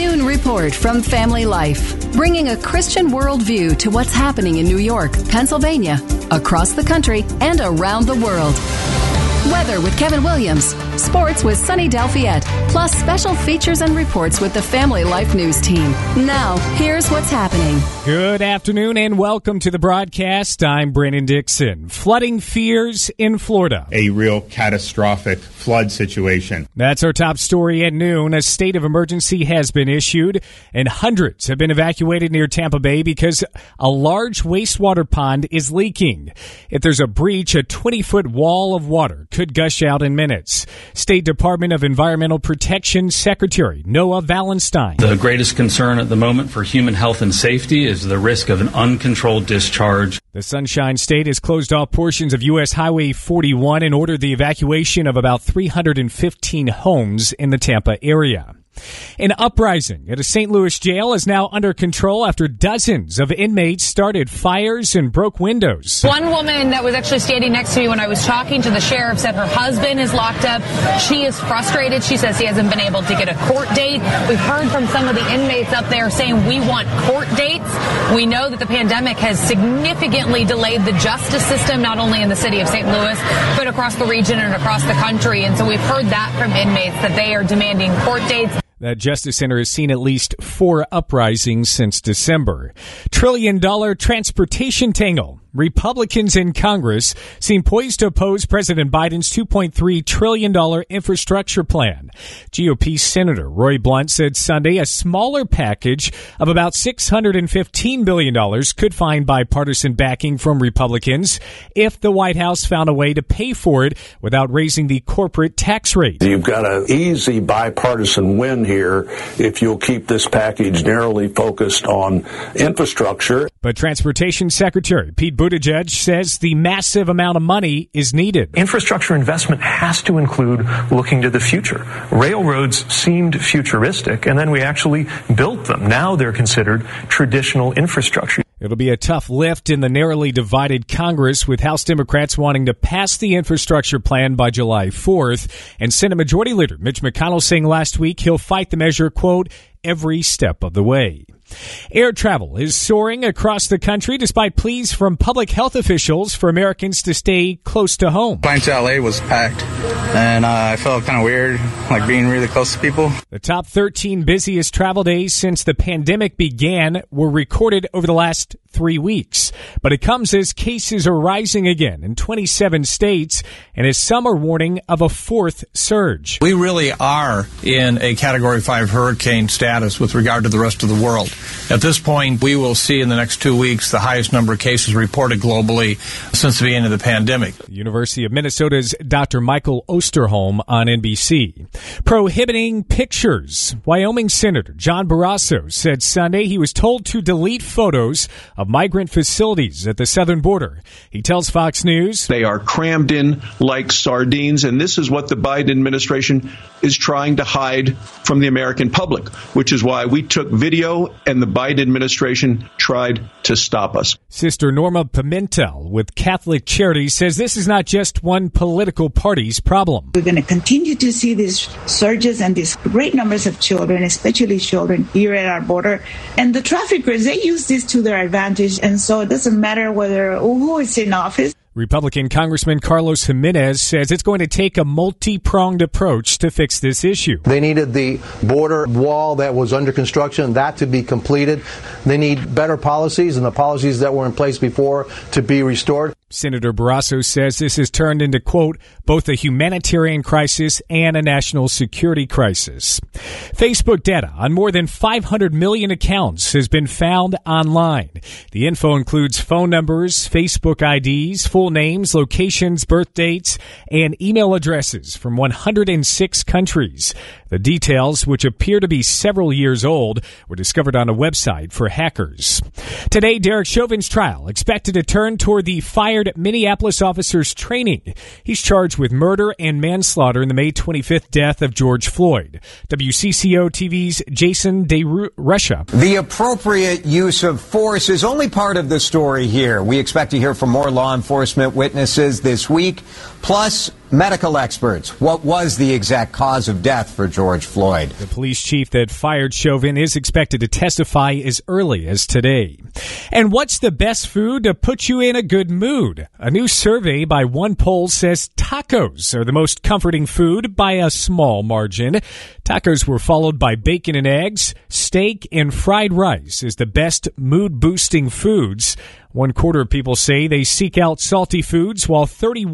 Noon Report from Family Life, bringing a Christian worldview to what's happening in New York, Pennsylvania, across the country, and around the world. Weather with Kevin Williams, sports with Sunny Delfiette, plus special features and reports with the Family Life News team. Now, here's what's happening. Good afternoon and welcome to the broadcast. I'm Brandon Dixon. Flooding fears in Florida. A real catastrophic flood situation. That's our top story at noon. A state of emergency has been issued and hundreds have been evacuated near Tampa Bay because a large wastewater pond is leaking. If there's a breach, a 20-foot wall of water could gush out in minutes. State Department of Environmental Protection Secretary Noah Valenstein. The greatest concern at the moment for human health and safety is the risk of an uncontrolled discharge. The Sunshine State has closed off portions of U.S. Highway 41 and ordered the evacuation of about 315 homes in the Tampa area. An uprising at a St. Louis jail is now under control after dozens of inmates started fires and broke windows. One woman that was actually standing next to me when I was talking to the sheriff said her husband is locked up. She is frustrated. She says he hasn't been able to get a court date. We've heard from some of the inmates up there saying we want court dates. We know that the pandemic has significantly delayed the justice system, not only in the city of St. Louis, but across the region and across the country. And so we've heard that from inmates that they are demanding court dates. The Justice Center has seen at least 4 uprisings since December. Trillion-dollar transportation tangle. Republicans in Congress seem poised to oppose President Biden's $2.3 trillion infrastructure plan. GOP Senator Roy Blunt said Sunday a smaller package of about $615 billion could find bipartisan backing from Republicans if the White House found a way to pay for it without raising the corporate tax rate. You've got an easy bipartisan win here if you'll keep this package narrowly focused on infrastructure. But Transportation Secretary Pete Buttigieg says the massive amount of money is needed. Infrastructure investment has to include looking to the future. Railroads seemed futuristic, and then we actually built them. Now they're considered traditional infrastructure. It'll be a tough lift in the narrowly divided Congress, with House Democrats wanting to pass the infrastructure plan by July 4th, and Senate Majority Leader Mitch McConnell saying last week he'll fight the measure, quote, every step of the way. Air travel is soaring across the country despite pleas from public health officials for Americans to stay close to home. Flying to LA was packed, and I felt kind of weird, like being really close to people. The top 13 busiest travel days since the pandemic began were recorded over the last 3 weeks. But it comes as cases are rising again in 27 states, and as some are warning of a 4th surge. We really are in a Category 5 hurricane status with regard to the rest of the world. At this point, we will see in the next 2 weeks the highest number of cases reported globally since the beginning of the pandemic. The University of Minnesota's Dr. Michael Osterholm on NBC. Prohibiting pictures. Wyoming Senator John Barrasso said Sunday he was told to delete photos of migrant facilities at the southern border. He tells Fox News, they are crammed in like sardines, and this is what the Biden administration is trying to hide from the American public, which is why we took video and the Biden administration tried to stop us. Sister Norma Pimentel with Catholic Charities says this is not just one political party's problem. We're going to continue to see these surges and these great numbers of children, especially children here at our border. And the traffickers, they use this to their advantage. And so it doesn't matter who is in office. Republican Congressman Carlos Jimenez says it's going to take a multi-pronged approach to fix this issue. They needed the border wall that was under construction, that to be completed. They need better policies and the policies that were in place before to be restored. Senator Barrasso says this has turned into, quote, both a humanitarian crisis and a national security crisis. Facebook data on more than 500 million accounts has been found online. The info includes phone numbers, Facebook IDs, full names, locations, birth dates, and email addresses from 106 countries. The details, which appear to be several years old, were discovered on a website for hackers. Today, Derek Chauvin's trial expected to turn toward the fired Minneapolis officer's training. He's charged with murder and manslaughter in the May 25th death of George Floyd. WCCO TV's Jason DeRusha. The appropriate use of force is only part of the story here. We expect to hear from more law enforcement witnesses this week. plus medical experts. What was the exact cause of death for George Floyd? The police chief that fired Chauvin is expected to testify as early as today. And what's the best food to put you in a good mood? A new survey by one poll says tacos are the most comforting food by a small margin. Tacos were followed by bacon and eggs, steak, and fried rice as the best mood-boosting foods. 1/4 of people say they seek out salty foods, while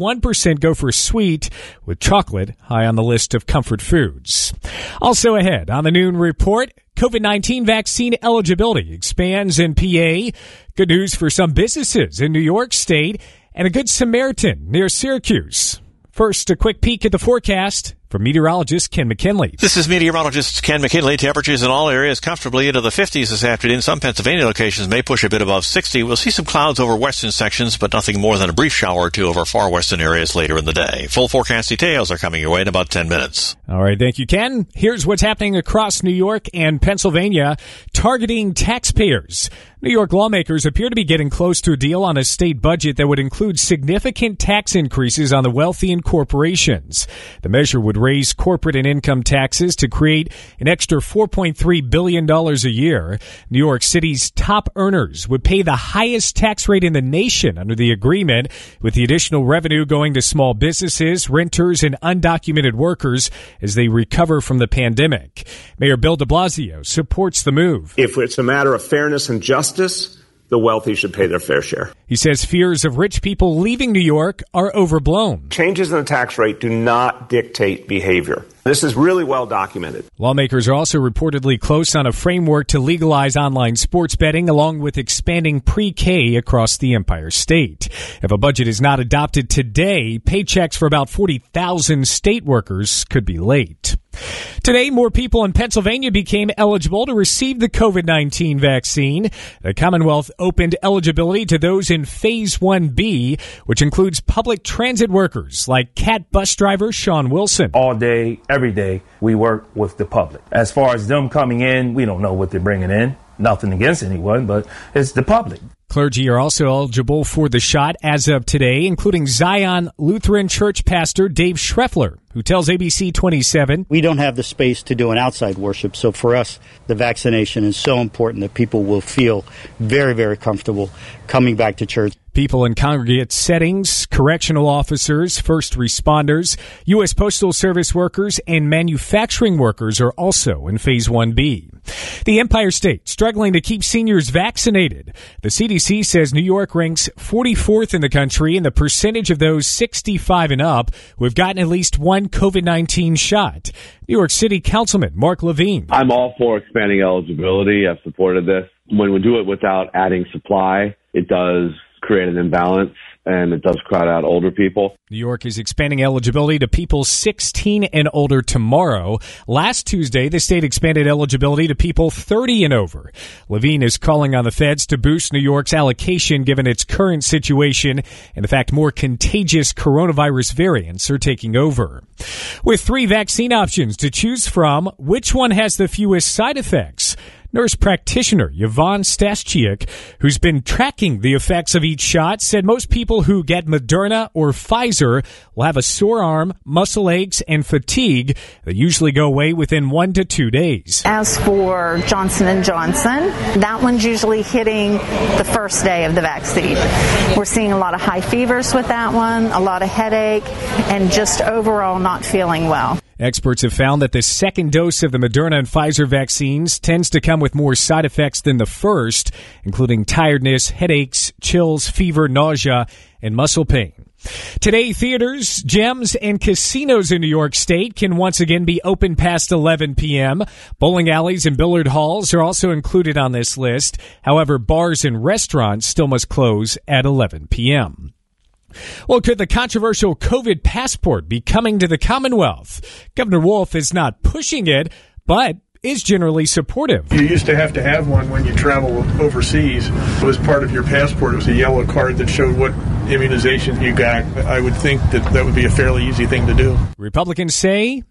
31% go for sweet, with chocolate high on the list of comfort foods. Also ahead on the Noon Report, COVID-19 vaccine eligibility expands in PA. Good news for some businesses in New York State, and a Good Samaritan near Syracuse. First, a quick peek at the forecast from meteorologist Ken McKinley. This is meteorologist Ken McKinley. Temperatures in all areas comfortably into the 50s this afternoon. Some Pennsylvania locations may push a bit above 60. We'll see some clouds over western sections, but nothing more than a brief shower or two over far western areas later in the day. Full forecast details are coming your way in about 10 minutes. All right, thank you, Ken. Here's what's happening across New York and Pennsylvania, targeting taxpayers. New York lawmakers appear to be getting close to a deal on a state budget that would include significant tax increases on the wealthy and corporations. The measure would raise corporate and income taxes to create an extra $4.3 billion a year. New York City's top earners would pay the highest tax rate in the nation under the agreement, with the additional revenue going to small businesses, renters, and undocumented workers as they recover from the pandemic. Mayor Bill de Blasio supports the move. If it's a matter of fairness and justice, the wealthy should pay their fair share. He says fears of rich people leaving New York are overblown. Changes in the tax rate do not dictate behavior. This is really well documented. Lawmakers are also reportedly close on a framework to legalize online sports betting, along with expanding pre-K across the Empire State. If a budget is not adopted today, paychecks for about 40,000 state workers could be late. Today, more people in Pennsylvania became eligible to receive the COVID-19 vaccine. The Commonwealth opened eligibility to those in Phase 1B, which includes public transit workers like CAT bus driver Sean Wilson. All day, every day, we work with the public. As far as them coming in, we don't know what they're bringing in. Nothing against anyone, but it's the public. Clergy are also eligible for the shot as of today, including Zion Lutheran Church pastor Dave Schreffler, who tells ABC 27, "We don't have the space to do an outside worship, so for us, the vaccination is so important that people will feel very, very comfortable coming back to church." People in congregate settings, correctional officers, first responders, U.S. Postal Service workers, and manufacturing workers are also in Phase 1B. The Empire State struggling to keep seniors vaccinated. The CDC says New York ranks 44th in the country in the percentage of those 65 and up who have gotten at least one COVID-19 shot. New York City Councilman Mark Levine. I'm all for expanding eligibility. I've supported this. When we do it without adding supply, it does create an imbalance, and it does crowd out older people. New York is expanding eligibility to people 16 and older tomorrow. Last Tuesday, the state expanded eligibility to people 30 and over. Levine is calling on the feds to boost New York's allocation given its current situation and the fact more contagious coronavirus variants are taking over. With 3 vaccine options to choose from, which one has the fewest side effects? Nurse practitioner Yvonne Stashchiak, who's been tracking the effects of each shot, said most people who get Moderna or Pfizer will have a sore arm, muscle aches, and fatigue that usually go away within 1 to 2 days. As for Johnson & Johnson, that one's usually hitting the first day of the vaccine. We're seeing a lot of high fevers with that one, a lot of headache, and just overall not feeling well. Experts have found that the second dose of the Moderna and Pfizer vaccines tends to come with more side effects than the first, including tiredness, headaches, chills, fever, nausea, and muscle pain. Today, theaters, gyms, and casinos in New York State can once again be open past 11 p.m. Bowling alleys and billiard halls are also included on this list. However, bars and restaurants still must close at 11 p.m. Well, could the controversial COVID passport be coming to the Commonwealth? Governor Wolf is not pushing it, but is generally supportive. You used to have one when you travel overseas. It was part of your passport. It was a yellow card that showed what immunizations you got. I would think that would be a fairly easy thing to do. Republicans say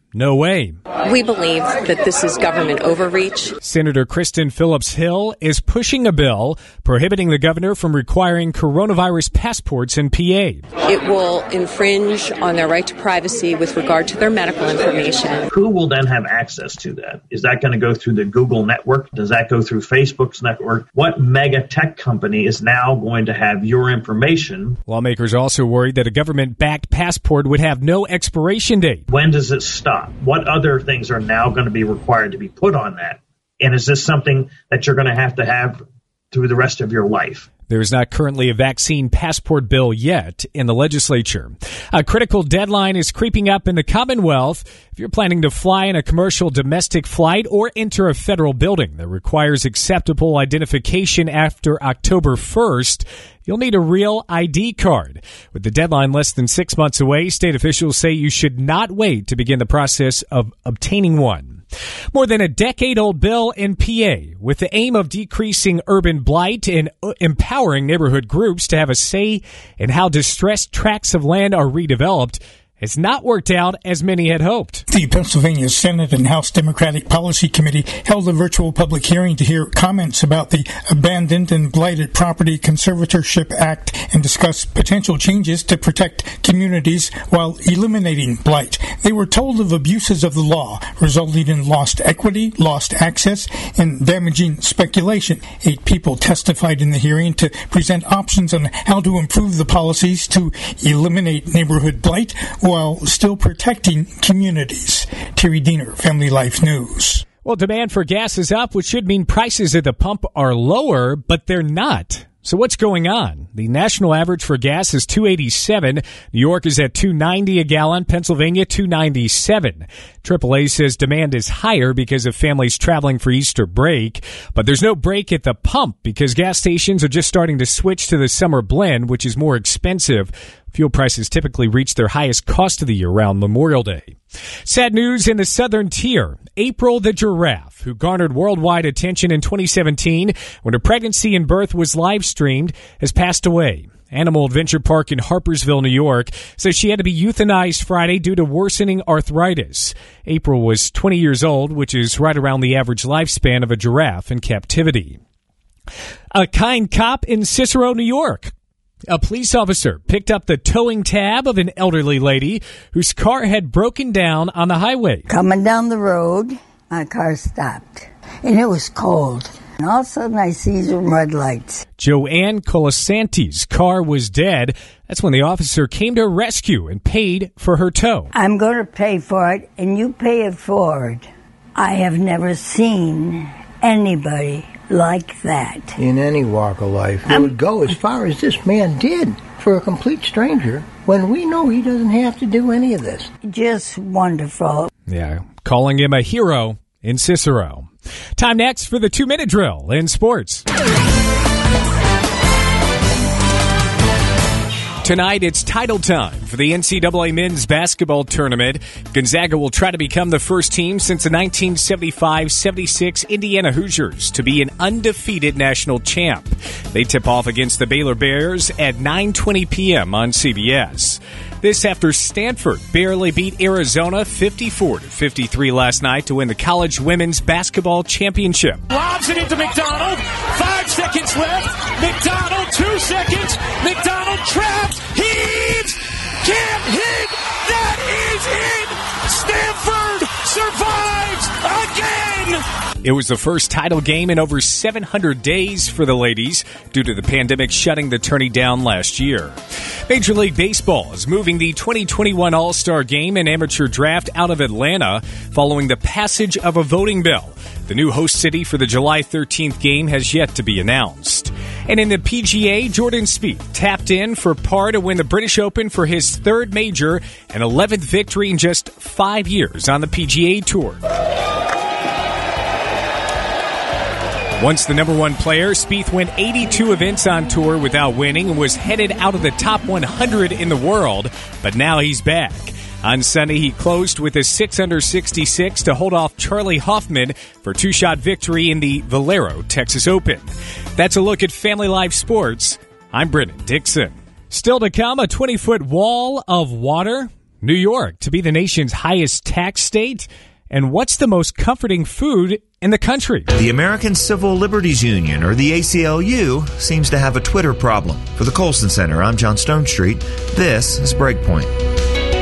no way. We believe that this is government overreach. Senator Kristen Phillips Hill is pushing a bill prohibiting the governor from requiring coronavirus passports in PA. It will infringe on their right to privacy with regard to their medical information. Who will then have access to that? Is that going to go through the Google network? Does that go through Facebook's network? What mega tech company is now going to have your information? Lawmakers also worried that a government-backed passport would have no expiration date. When does it stop? What other things are now going to be required to be put on that? And is this something that you're going to have through the rest of your life? There is not currently a vaccine passport bill yet in the legislature. A critical deadline is creeping up in the Commonwealth. If you're planning to fly in a commercial domestic flight or enter a federal building that requires acceptable identification after October 1st, you'll need a real ID card. With the deadline less than 6 months away, state officials say you should not wait to begin the process of obtaining one. More than a decade-old bill in PA with the aim of decreasing urban blight and empowering neighborhood groups to have a say in how distressed tracts of land are redeveloped has not worked out as many had hoped. The Pennsylvania Senate and House Democratic Policy Committee held a virtual public hearing to hear comments about the Abandoned and Blighted Property Conservatorship Act and discuss potential changes to protect communities while eliminating blight. They were told of abuses of the law, resulting in lost equity, lost access, and damaging speculation. 8 people testified in the hearing to present options on how to improve the policies to eliminate neighborhood blight while still protecting communities. Terry Diener, Family Life News. Well, demand for gas is up, which should mean prices at the pump are lower, but they're not. So what's going on? The national average for gas is $2.87. New York is at $2.90 a gallon. Pennsylvania, $2.97. AAA says demand is higher because of families traveling for Easter break. But there's no break at the pump because gas stations are just starting to switch to the summer blend, which is more expensive. Fuel prices typically reach their highest cost of the year around Memorial Day. Sad news in the southern tier. April the giraffe, who garnered worldwide attention in 2017 when her pregnancy and birth was live-streamed, has passed away. Animal Adventure Park in Harpersville, New York, says she had to be euthanized Friday due to worsening arthritis. April was 20 years old, which is right around the average lifespan of a giraffe in captivity. A kind cop in Cicero, New York. A police officer picked up the towing tab of an elderly lady whose car had broken down on the highway. Coming down the road, my car stopped, and it was cold. And all of a sudden, I see some red lights. Joanne Colasanti's car was dead. That's when the officer came to her rescue and paid for her tow. I'm going to pay for it, and you pay it forward. I have never seen anybody like that. In any walk of life, it would go as far as this man did for a complete stranger when we know he doesn't have to do any of this. Just wonderful. Yeah, calling him a hero in Cicero. Time next for the 2-minute drill in sports. Tonight, it's title time for the NCAA men's basketball tournament. Gonzaga will try to become the first team since the 1975-76 Indiana Hoosiers to be an undefeated national champ. They tip off against the Baylor Bears at 9:20 p.m. on CBS. This after Stanford barely beat Arizona 54-53 last night to win the college women's basketball championship. Lobs it into McDonald. 5 seconds left. McDonald, 2 seconds. McDonald trapped. Heaves. Can't hit. That is it. Stanford survives again. It was the first title game in over 700 days for the ladies due to the pandemic shutting the tourney down last year. Major League Baseball is moving the 2021 All-Star Game and Amateur Draft out of Atlanta following the passage of a voting bill. The new host city for the July 13th game has yet to be announced. And in the PGA, Jordan Spieth tapped in for par to win the British Open for his third major and 11th victory in just 5 years on the PGA Tour. Once the number one player, Spieth went 82 events on tour without winning and was headed out of the top 100 in the world, but now he's back. On Sunday, he closed with a 6-under 66 to hold off Charlie Hoffman for a 2-shot victory in the Valero Texas Open. That's a look at Family Life Sports. I'm Brennan Dixon. Still to come, a 20-foot wall of water New York to be the nation's highest tax state? And what's the most comforting food in the country? The American Civil Liberties Union, or the ACLU, seems to have a Twitter problem. For the Colson Center, I'm John Stonestreet. This is Breakpoint.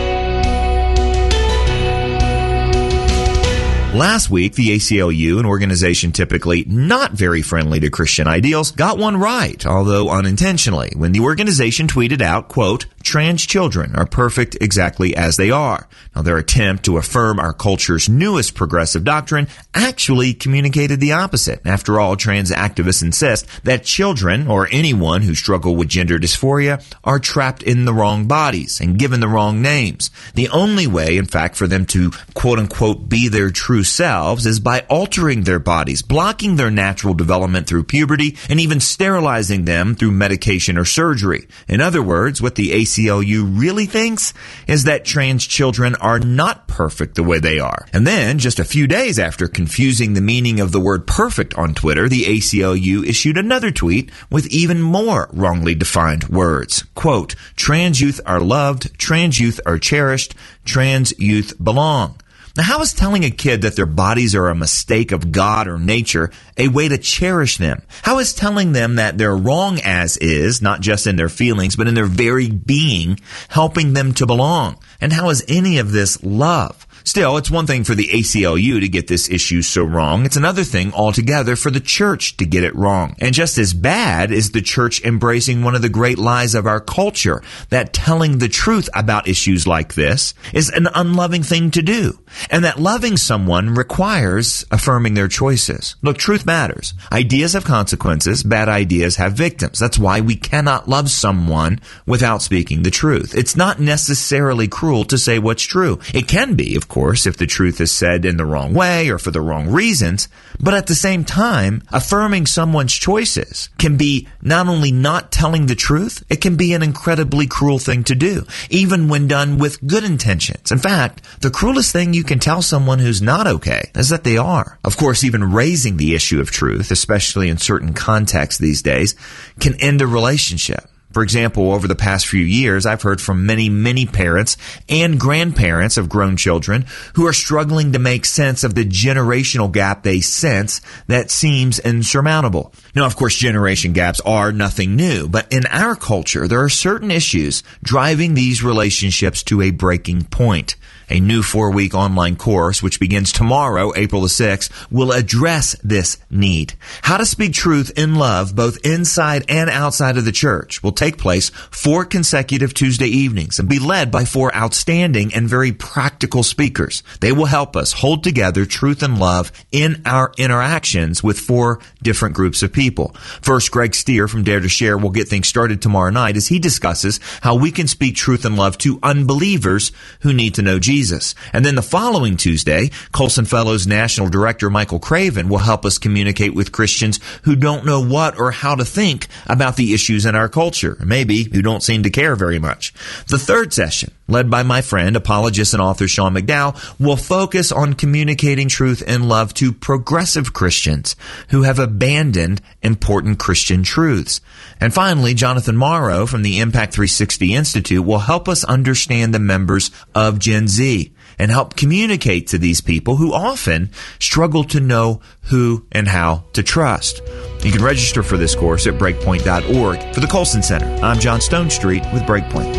Last week, the ACLU, an organization typically not very friendly to Christian ideals, got one right, although unintentionally, when the organization tweeted out, quote, "Trans children are perfect exactly as they are." Now, their attempt to affirm our culture's newest progressive doctrine actually communicated the opposite. After all, trans activists insist that children, or anyone who struggle with gender dysphoria, are trapped in the wrong bodies and given the wrong names. The only way, in fact, for them to, quote-unquote, be their true selves is by altering their bodies, blocking their natural development through puberty, and even sterilizing them through medication or surgery. In other words, what the ACLU really thinks is that trans children are not perfect the way they are. And then, just a few days after confusing the meaning of the word perfect on Twitter, the ACLU issued another tweet with even more wrongly defined words. Quote, "Trans youth are loved, trans youth are cherished, trans youth belong." Now, how is telling a kid that their bodies are a mistake of God or nature a way to cherish them? How is telling them that they're wrong as is, not just in their feelings, but in their very being, helping them to belong? And how is any of this love? Still, it's one thing for the ACLU to get this issue so wrong. It's another thing altogether for the church to get it wrong. And just as bad is the church embracing one of the great lies of our culture, that telling the truth about issues like this is an unloving thing to do. And that loving someone requires affirming their choices. Look, truth matters. Ideas have consequences. Bad ideas have victims. That's why we cannot love someone without speaking the truth. It's not necessarily cruel to say what's true. It can be, of course, if the truth is said in the wrong way or for the wrong reasons. But at the same time, affirming someone's choices can be not only not telling the truth, it can be an incredibly cruel thing to do, even when done with good intentions. In fact, the cruelest thing you can tell someone who's not okay is that they are. Of course, even raising the issue of truth, especially in certain contexts these days, can end a relationship. For example, over the past few years, I've heard from many parents and grandparents of grown children who are struggling to make sense of the generational gap they sense that seems insurmountable. Now, of course, generation gaps are nothing new, but in our culture, there are certain issues driving these relationships to a breaking point. A new 4-week online course, which begins tomorrow, April the 6th, will address this need. How to speak truth in love, both inside and outside of the church, will take place 4 consecutive Tuesday evenings and be led by 4 outstanding and very practical speakers. They will help us hold together truth and love in our interactions with 4 different groups of people. First, Greg Stier from Dare to Share will get things started tomorrow night as he discusses how we can speak truth and love to unbelievers who need to know Jesus. And then the following Tuesday, Colson Fellows National Director Michael Craven will help us communicate with Christians who don't know what or how to think about the issues in our culture, maybe who don't seem to care very much. The third session, led by my friend, apologist and author Sean McDowell, will focus on communicating truth and love to progressive Christians who have abandoned important Christian truths. And finally, Jonathan Morrow from the Impact 360 Institute will help us understand the members of Gen Z and help communicate to these people who often struggle to know who and how to trust. You can register for this course at Breakpoint.org. For the Colson Center, I'm John Stonestreet with Breakpoint.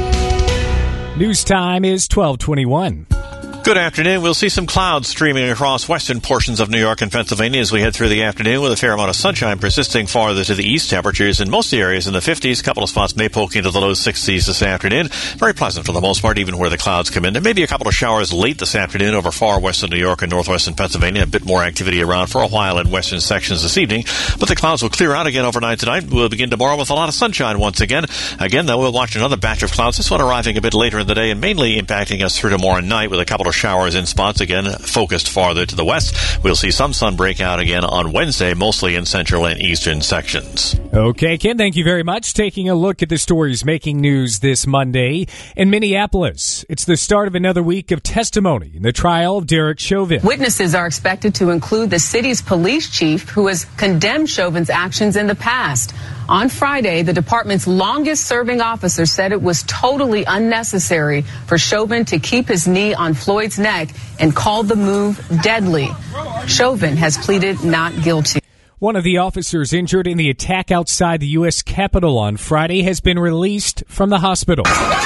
News time is 12:21. Good afternoon. We'll see some clouds streaming across western portions of New York and Pennsylvania as we head through the afternoon with a fair amount of sunshine persisting farther to the east. Temperatures in most of the areas in the 50s. A couple of spots may poke into the low 60s this afternoon. Very pleasant for the most part, even where the clouds come in. There may be a couple of showers late this afternoon over far western New York and northwestern Pennsylvania. A bit more activity around for a while in western sections this evening. But the clouds will clear out again overnight tonight. We'll begin tomorrow with a lot of sunshine once again. Again, though, we'll watch another batch of clouds. This one arriving a bit later in the day and mainly impacting us through tomorrow night with a couple of showers in spots, again focused farther to the west. We'll see some sun break out again on Wednesday, mostly in central and eastern sections. Okay, Ken, thank you very much. Taking a look at the stories making news this Monday. In Minneapolis, it's the start of another week of testimony in the trial of Derek Chauvin. Witnesses are expected to include the city's police chief, who has condemned Chauvin's actions in the past. On Friday, the department's longest-serving officer said it was totally unnecessary for Chauvin to keep his knee on Floyd's neck and called the move deadly. Chauvin has pleaded not guilty. One of the officers injured in the attack outside the U.S. Capitol on Friday has been released from the hospital.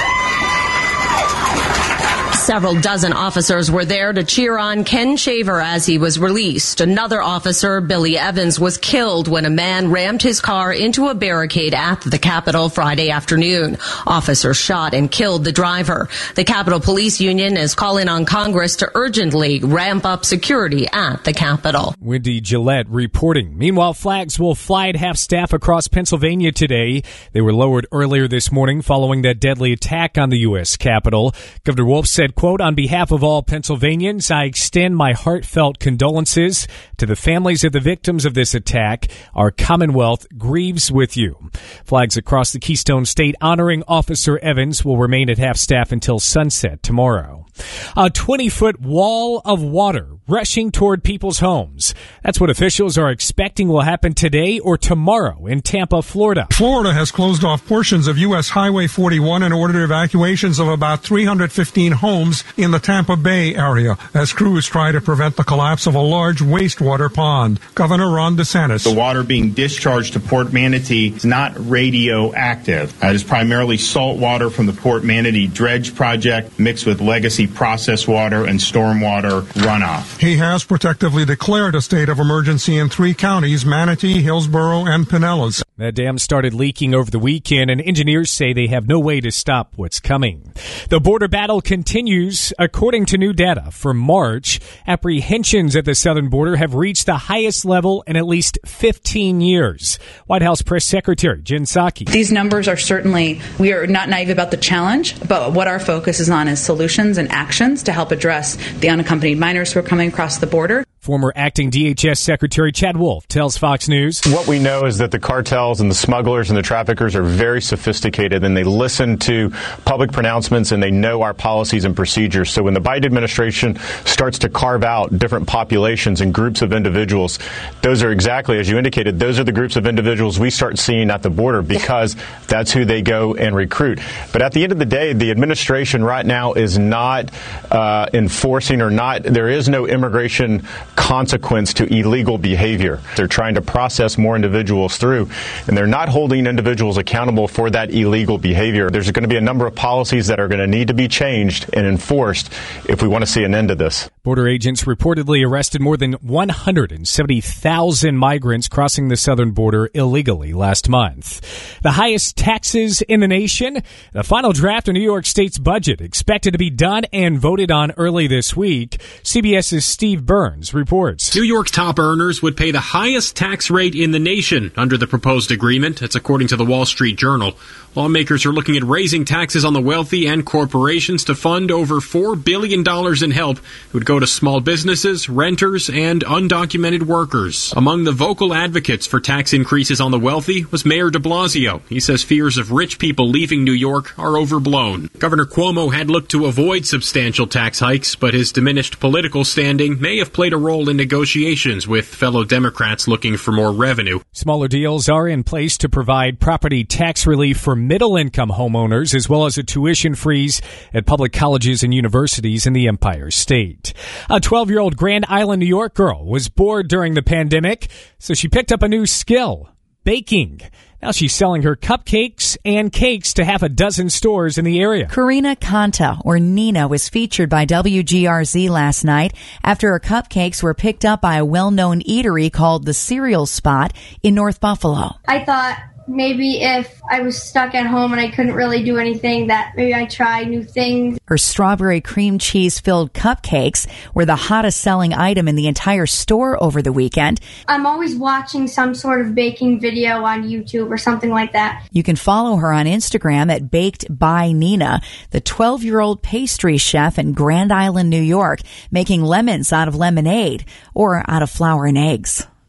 Several dozen officers were there to cheer on Ken Shaver as he was released. Another officer, Billy Evans, was killed when a man rammed his car into a barricade at the Capitol Friday afternoon. Officers shot and killed the driver. The Capitol Police Union is calling on Congress to urgently ramp up security at the Capitol. Wendy Gillette reporting. Meanwhile, flags will fly at half-staff across Pennsylvania today. They were lowered earlier this morning following that deadly attack on the U.S. Capitol. Governor Wolf said, quote, "On behalf of all Pennsylvanians, I extend my heartfelt condolences to the families of the victims of this attack. Our Commonwealth grieves with you." Flags across the Keystone State honoring Officer Evans will remain at half-staff until sunset tomorrow. A 20-foot wall of water rushing toward people's homes. That's what officials are expecting will happen today or tomorrow in Tampa, Florida. Florida has closed off portions of U.S. Highway 41 and ordered evacuations of about 315 homes in the Tampa Bay area as crews try to prevent the collapse of a large wastewater pond. Governor Ron DeSantis. The water being discharged to Port Manatee is not radioactive. It is primarily salt water from the Port Manatee Dredge Project mixed with legacy process water and stormwater runoff. He has protectively declared a state of emergency in 3 counties, Manatee, Hillsborough, and Pinellas. That dam started leaking over the weekend, and engineers say they have no way to stop what's coming. The border battle continues. According to new data for March, apprehensions at the southern border have reached the highest level in at least 15 years. White House Press Secretary Jen Psaki. These numbers are certainly, we are not naive about the challenge, but what our focus is on is solutions and actions to help address the unaccompanied minors who are coming across the border. Former acting DHS Secretary Chad Wolf tells Fox News. What we know is that the cartels and the smugglers and the traffickers are very sophisticated, and they listen to public pronouncements and they know our policies and procedures. So when the Biden administration starts to carve out different populations and groups of individuals, those are exactly, as you indicated, those are the groups of individuals we start seeing at the border because that's who they go and recruit. But at the end of the day, the administration right now is not enforcing there is no immigration consequence to illegal behavior. They're trying to process more individuals through, and they're not holding individuals accountable for that illegal behavior. There's going to be a number of policies that are going to need to be changed and enforced if we want to see an end to this. Border agents reportedly arrested more than 170,000 migrants crossing the southern border illegally last month. The highest taxes in the nation. The final draft of New York State's budget expected to be done and voted on early this week. CBS's Steve Burns reports. New York's top earners would pay the highest tax rate in the nation under the proposed agreement. That's according to the Wall Street Journal. Lawmakers are looking at raising taxes on the wealthy and corporations to fund over $4 billion in help. It would go to small businesses, renters, and undocumented workers. Among the vocal advocates for tax increases on the wealthy was Mayor de Blasio. He says fears of rich people leaving New York are overblown. Governor Cuomo had looked to avoid substantial tax hikes, but his diminished political standing may have played a role in negotiations with fellow Democrats looking for more revenue. Smaller deals are in place to provide property tax relief for middle-income homeowners, as well as a tuition freeze at public colleges and universities in the Empire State. A 12-year-old Grand Island, New York girl was bored during the pandemic, so she picked up a new skill, baking. Now she's selling her cupcakes and cakes to half a dozen stores in the area. Karina Kanta, or Nina, was featured by WGRZ last night after her cupcakes were picked up by a well-known eatery called The Cereal Spot in North Buffalo. I thought maybe if I was stuck at home and I couldn't really do anything, that maybe I'd try new things. Her strawberry cream cheese filled cupcakes were the hottest selling item in the entire store over the weekend. I'm always watching some sort of baking video on YouTube or something like that. You can follow her on Instagram at Baked by Nina, the 12-year-old pastry chef in Grand Island, New York, making lemons out of lemonade or out of flour and eggs.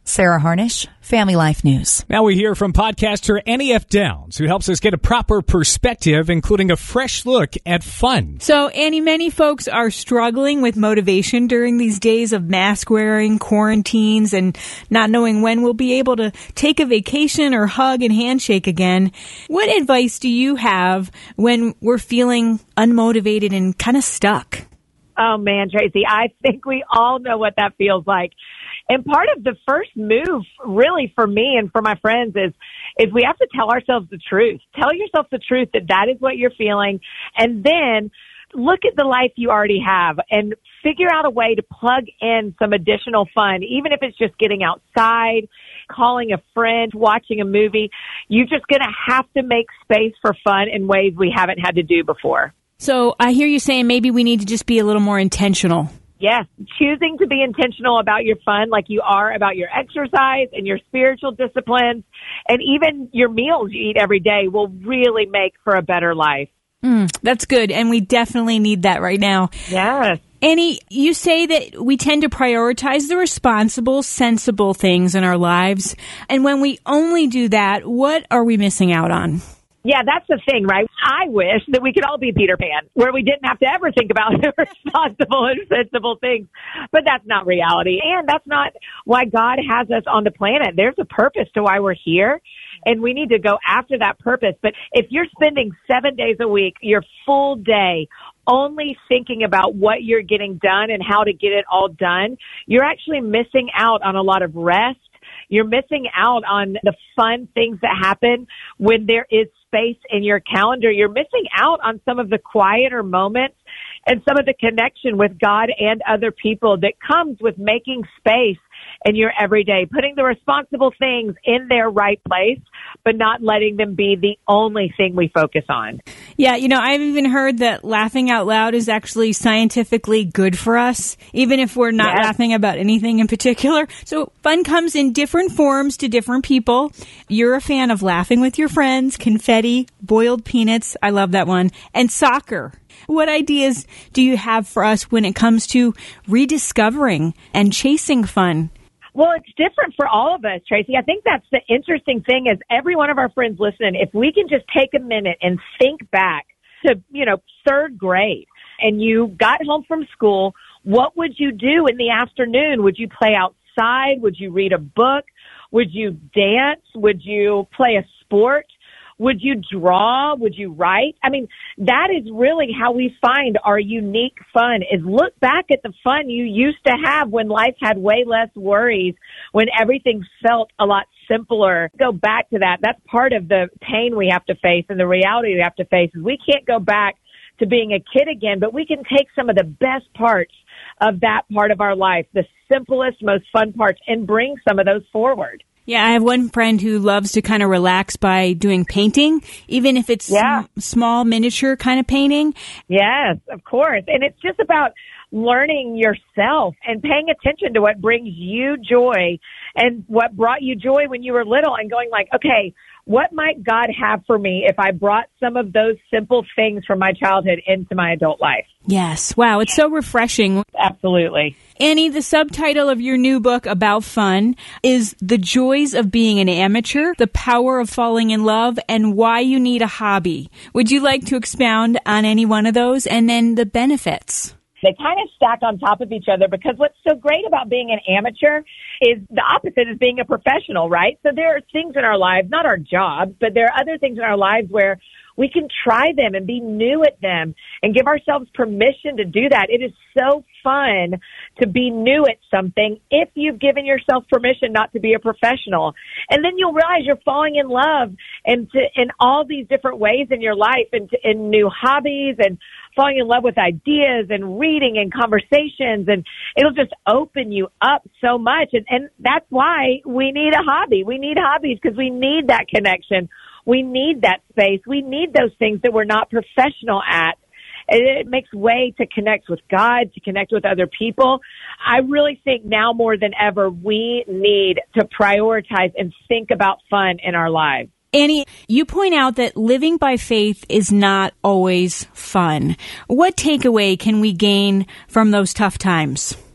Sarah Harnish, Family Life News. Now we hear from podcaster Annie F. Downs, who helps us get a proper perspective, including a fresh look at fun. So, Annie, many folks are struggling with motivation during these days of mask wearing, quarantines, and not knowing when we'll be able to take a vacation or hug and handshake again. What advice do you have when we're feeling unmotivated and kind of stuck? Oh, man, Tracy, I think we all know what that feels like. And part of the first move, really, for me and for my friends is we have to tell ourselves the truth. Tell yourself the truth that is what you're feeling. And then look at the life you already have and figure out a way to plug in some additional fun, even if it's just getting outside, calling a friend, watching a movie. You're just going to have to make space for fun in ways we haven't had to do before. So I hear you saying maybe we need to just be a little more intentional. Yes, choosing to be intentional about your fun like you are about your exercise and your spiritual disciplines and even your meals you eat every day will really make for a better life. That's good, and we definitely need that right now. Yes. Annie, you say that we tend to prioritize the responsible, sensible things in our lives, and when we only do that, what are we missing out on? Yeah, that's the thing, right? I wish that we could all be Peter Pan, where we didn't have to ever think about the responsible and sensible things. But that's not reality. And that's not why God has us on the planet. There's a purpose to why we're here, and we need to go after that purpose. But if you're spending 7 days a week, your full day, only thinking about what you're getting done and how to get it all done, you're actually missing out on a lot of rest. You're missing out on the fun things that happen when there is space in your calendar. You're missing out on some of the quieter moments and some of the connection with God and other people that comes with making space in your everyday, putting the responsible things in their right place, but not letting them be the only thing we focus on. Yeah, I've even heard that laughing out loud is actually scientifically good for us, even if we're not laughing about anything in particular. So fun comes in different forms to different people. You're a fan of laughing with your friends, confetti, boiled peanuts, I love that one, and soccer. What ideas do you have for us when it comes to rediscovering and chasing fun? Well, it's different for all of us, Tracy. I think that's the interesting thing is every one of our friends listening, if we can just take a minute and think back to, third grade and you got home from school, what would you do in the afternoon? Would you play outside? Would you read a book? Would you dance? Would you play a sport? Would you draw? Would you write? I mean, that is really how we find our unique fun is look back at the fun you used to have when life had way less worries, when everything felt a lot simpler. Go back to that. That's part of the pain we have to face and the reality we have to face is we can't go back to being a kid again, but we can take some of the best parts of that part of our life, the simplest, most fun parts, and bring some of those forward. Yeah, I have one friend who loves to kind of relax by doing painting, even if it's small miniature kind of painting. Yes, of course. And it's just about learning yourself and paying attention to what brings you joy and what brought you joy when you were little and going like, okay, what might God have for me if I brought some of those simple things from my childhood into my adult life? Yes. Wow. It's so refreshing. Absolutely. Annie, the subtitle of your new book about fun is The Joys of Being an Amateur, The Power of Falling in Love, and Why You Need a Hobby. Would you like to expound on any one of those and then the benefits? They kind of stack on top of each other because what's so great about being an amateur is the opposite is being a professional, right? So there are things in our lives, not our jobs, but there are other things in our lives where we can try them and be new at them and give ourselves permission to do that. It is so fun to be new at something if you've given yourself permission not to be a professional. And then you'll realize you're falling in love in all these different ways in your life and in new hobbies and falling in love with ideas and reading and conversations. And it'll just open you up so much. And that's why we need a hobby. We need hobbies because we need that connection. We need that space. We need those things that we're not professional at. It makes way to connect with God, to connect with other people. I really think now more than ever, we need to prioritize and think about fun in our lives. Annie, you point out that living by faith is not always fun. What takeaway can we gain from those tough times?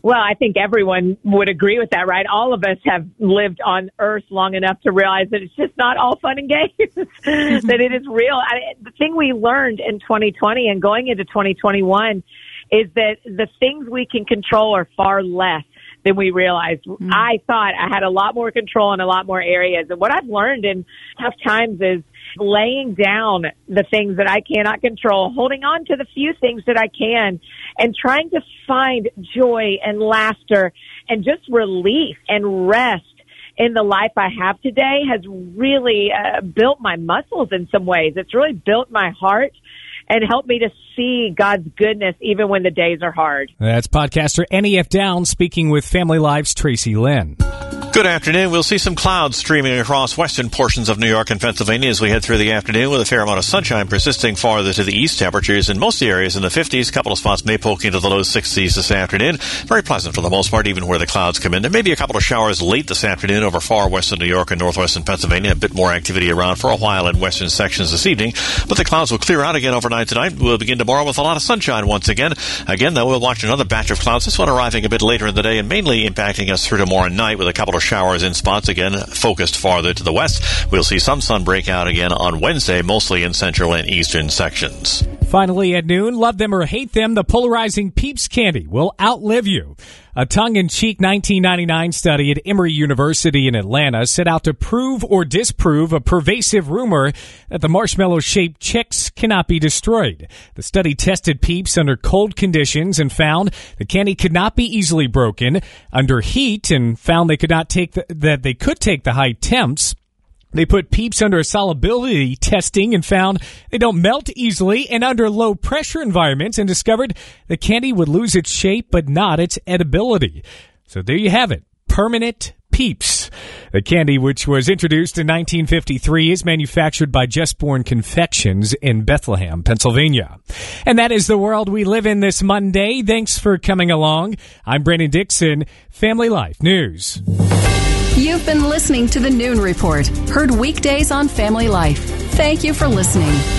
Well, I think everyone would agree with that, right? All of us have lived on Earth long enough to realize that it's just not all fun and games, that it is real. The thing we learned in 2020 and going into 2021 is that the things we can control are far less than we realized. I thought I had a lot more control in a lot more areas. And what I've learned in tough times is laying down the things that I cannot control, holding on to the few things that I can, and trying to find joy and laughter and just relief and rest in the life I have today has really built my muscles in some ways. It's really built my heart and helped me to see God's goodness even when the days are hard. That's podcaster NEF Downs speaking with Family Life's Tracy Lynn. Good afternoon. We'll see some clouds streaming across western portions of New York and Pennsylvania as we head through the afternoon with a fair amount of sunshine persisting farther to the east. Temperatures in most of the areas in the 50s. A couple of spots may poke into the low 60s this afternoon. Very pleasant for the most part, even where the clouds come in. There may be a couple of showers late this afternoon over far western New York and northwestern Pennsylvania. A bit more activity around for a while in western sections this evening. But the clouds will clear out again overnight tonight. We'll begin tomorrow with a lot of sunshine once again. Again, though, we'll watch another batch of clouds. This one arriving a bit later in the day and mainly impacting us through tomorrow night with a couple of showers in spots again focused farther to the west. We'll see some sun break out again on Wednesday, mostly in central and eastern sections. Finally at noon, love them or hate them, the polarizing Peeps candy will outlive you. A tongue-in-cheek 1999 study at Emory University in Atlanta set out to prove or disprove a pervasive rumor that the marshmallow-shaped chicks cannot be destroyed. The study tested Peeps under cold conditions and found the candy could not be easily broken, under heat, and found they could not take they could take the high temps. They put Peeps under a solubility testing and found they don't melt easily and under low pressure environments, and discovered the candy would lose its shape but not its edibility. So there you have it. Permanent Peeps. The candy, which was introduced in 1953, is manufactured by Just Born Confections in Bethlehem, Pennsylvania. And that is the world we live in this Monday. Thanks for coming along. I'm Brandon Dixon, Family Life News. You've been listening to the Noon Report, heard weekdays on Family Life. Thank you for listening.